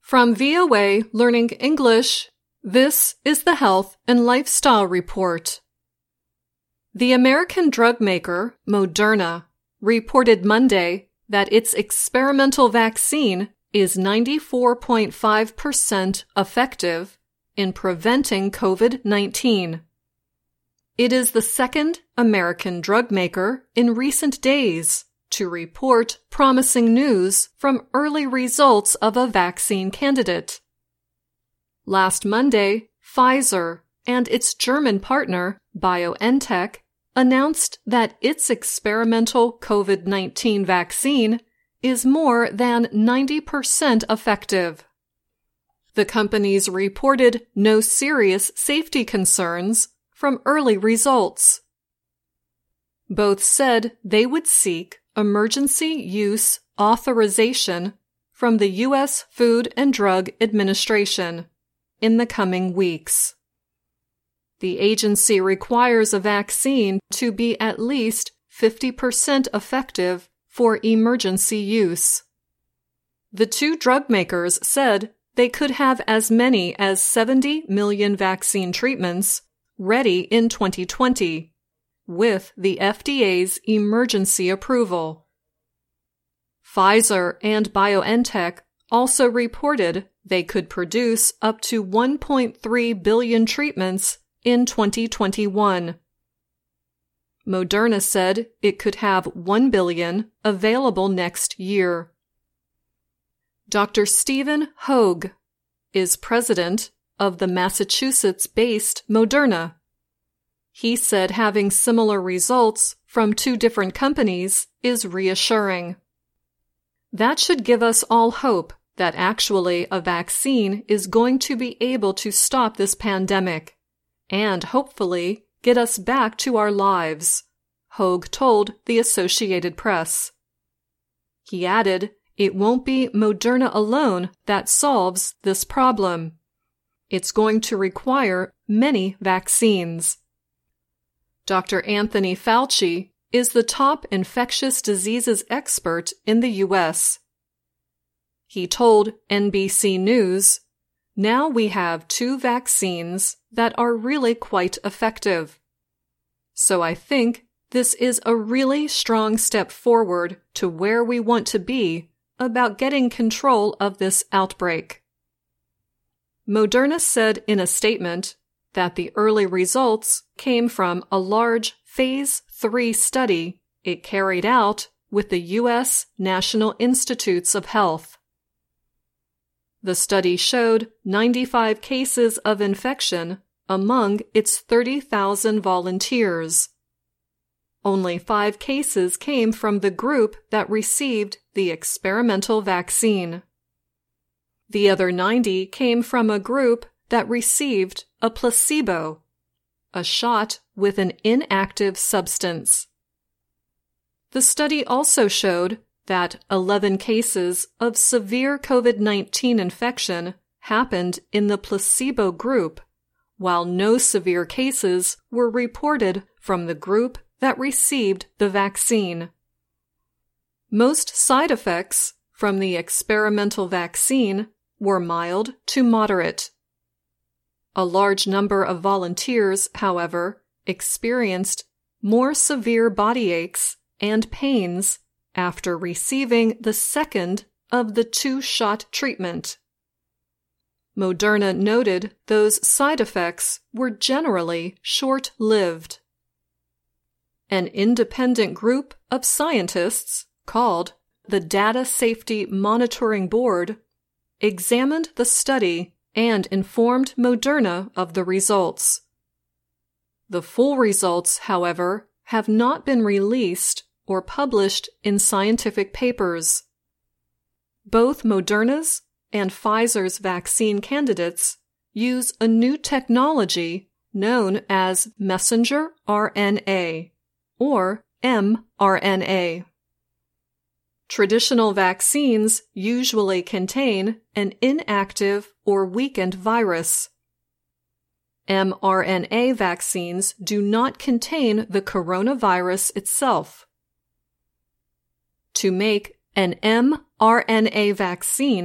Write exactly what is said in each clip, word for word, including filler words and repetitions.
From V O A Learning English, this is the Health and Lifestyle Report. The American drug maker, Moderna, reported Monday that its experimental vaccine is ninety-four point five percent effective in preventing COVID nineteen. It is the second American drug maker in recent days to report promising news from early results of a vaccine candidate. Last Monday, Pfizer and its German partner, BioNTech, announced that its experimental COVID nineteen vaccine is more than ninety percent effective. The companies reported no serious safety concerns from early results. Both said they would seek emergency use authorization from the U S Food and Drug Administration in the coming weeks. The agency requires a vaccine to be at least fifty percent effective for emergency use. The two drug makers said they could have as many as seventy million vaccine treatments ready in twenty twenty, with the F D A's emergency approval. Pfizer and BioNTech also reported they could produce up to one point three billion treatments in twenty twenty-one. Moderna said it could have one billion available next year. Doctor Stephen Hoge is president of the Massachusetts-based Moderna. He said having similar results from two different companies is reassuring. That should give us all hope that actually a vaccine is going to be able to stop this pandemic and hopefully get us back to our lives, Hoge told the Associated Press. He added, it won't be Moderna alone that solves this problem. It's going to require many vaccines. Doctor Anthony Fauci is the top infectious diseases expert in the U S. He told N B C News, "Now we have two vaccines that are really quite effective. So I think this is a really strong step forward to where we want to be about getting control of this outbreak." Moderna said in a statement that the early results came from a large Phase three study it carried out with the U S National Institutes of Health. The study showed ninety-five cases of infection among its thirty thousand volunteers. Only five cases came from the group that received the experimental vaccine. The other ninety came from a group that received a placebo, a shot with an inactive substance. The study also showed that eleven cases of severe COVID nineteen infection happened in the placebo group, while no severe cases were reported from the group that received the vaccine. Most side effects from the experimental vaccine were mild to moderate. A large number of volunteers, however, experienced more severe body aches and pains after receiving the second of the two-shot treatment. Moderna noted those side effects were generally short-lived. An independent group of scientists, called the Data Safety Monitoring Board, examined the study and informed Moderna of the results. The full results, however, have not been released or published in scientific papers. Both Moderna's and Pfizer's vaccine candidates use a new technology known as messenger R N A, or mRNA. Traditional vaccines usually contain an inactive or weakened virus. mRNA vaccines do not contain the coronavirus itself. To make an mRNA vaccine,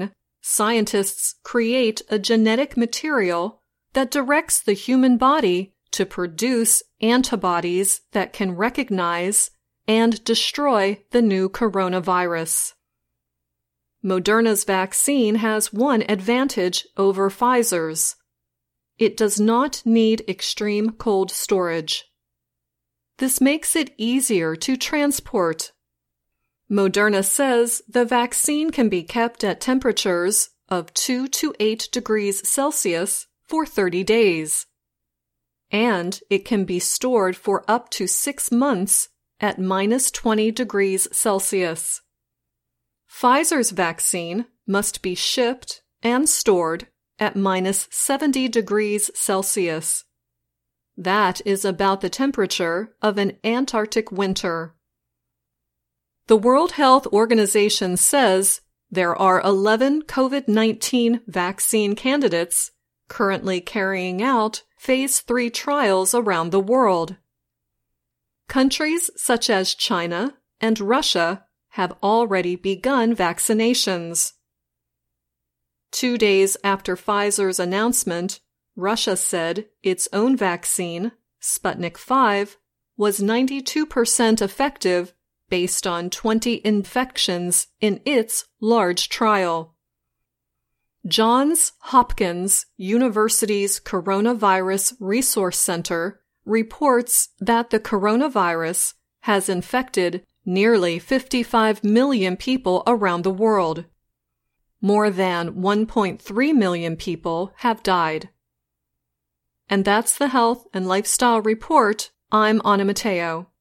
scientists create a genetic material that directs the human body to produce antibodies that can recognize and destroy the new coronavirus. Moderna's vaccine has one advantage over Pfizer's. It does not need extreme cold storage. This makes it easier to transport. Moderna says the vaccine can be kept at temperatures of two to eight degrees Celsius for thirty days. And it can be stored for up to six months at minus twenty degrees Celsius. Pfizer's vaccine must be shipped and stored at minus seventy degrees Celsius. That is about the temperature of an Antarctic winter. The World Health Organization says there are eleven COVID nineteen vaccine candidates currently carrying out phase three trials around the world. Countries such as China and Russia have already begun vaccinations. Two days after Pfizer's announcement, Russia said its own vaccine, Sputnik five, was ninety-two percent effective based on twenty infections in its large trial. Johns Hopkins University's Coronavirus Resource Center reports that the coronavirus has infected nearly fifty-five million people around the world. More than one point three million people have died. And that's the Health and Lifestyle Report. I'm Anna Matteo.